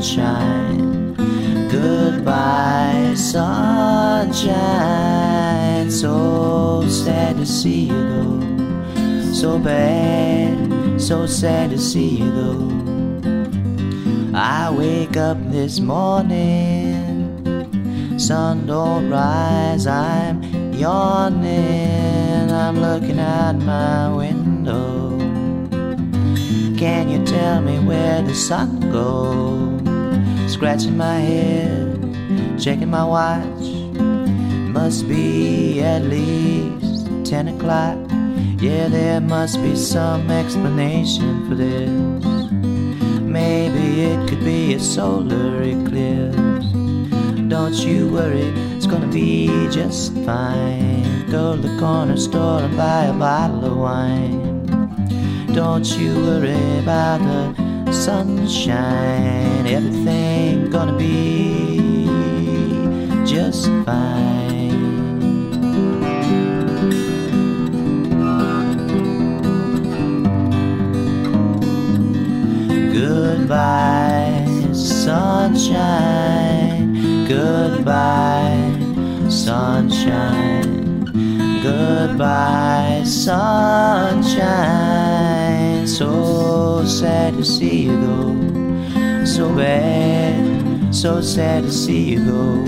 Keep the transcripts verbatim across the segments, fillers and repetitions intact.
sunshine. Goodbye, sunshine. So sad to see you go. So bad, so sad to see you go. I wake up this morning, sun don't rise, I'm yawning. I'm looking out my window. Can you tell me where the sun goes? Scratching my head, checking my watch. Must be at least ten o'clock. Yeah, there must be some explanation for this. Maybe it could be a solar eclipse. Don't you worry, it's gonna be just fine. Go to the corner store and buy a bottle of wine. Don't you worry about the sunshine. Everything gonna be just fine. Goodbye, sunshine. Goodbye, sunshine. Goodbye, sunshine. So sad to see you go. So bad, so sad to see you go.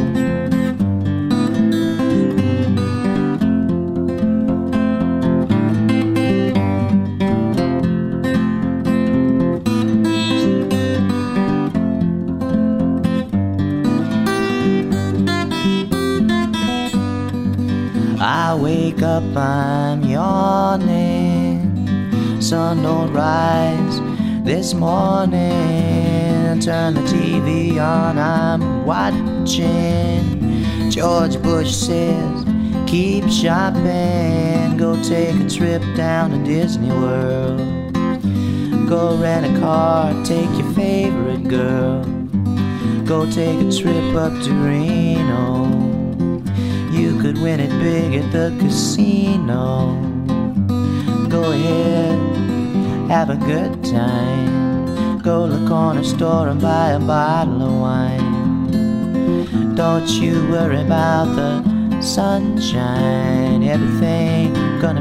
I wake up, I'm yawning. Sun don't rise this morning. Turn the T V on, I'm watching. George Bush says, keep shopping. Go take a trip down to Disney World. Go rent a car, take your favorite girl. Go take a trip up to Reno. You could win it big at the casino. Go ahead, have a good time. Go to the corner store and buy a bottle of wine. Don't you worry about the sunshine. Everything gonna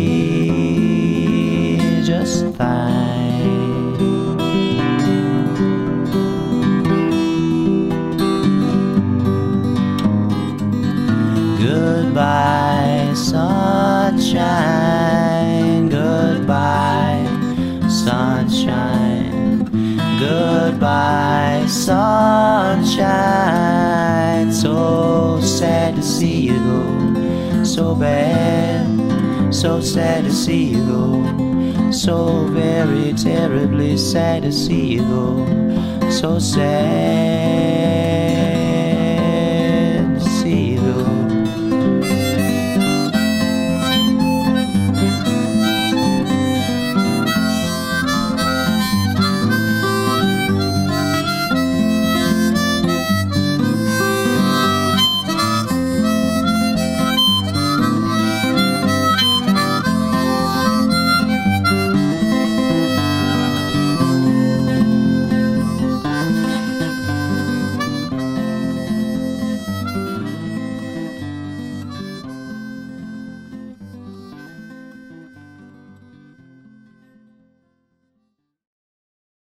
be just fine. Goodbye, sunshine. Goodbye, sunshine. Goodbye, sunshine. So sad to see you go. So bad, so sad to see you go. So very terribly sad to see you go. So sad.